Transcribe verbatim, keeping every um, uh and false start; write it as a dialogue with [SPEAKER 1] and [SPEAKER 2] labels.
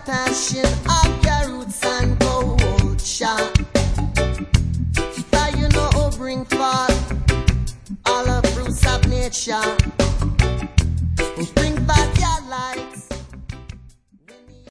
[SPEAKER 1] passion of your roots and culture. For you know who bring forth all the fruits of nature, who bring back your life.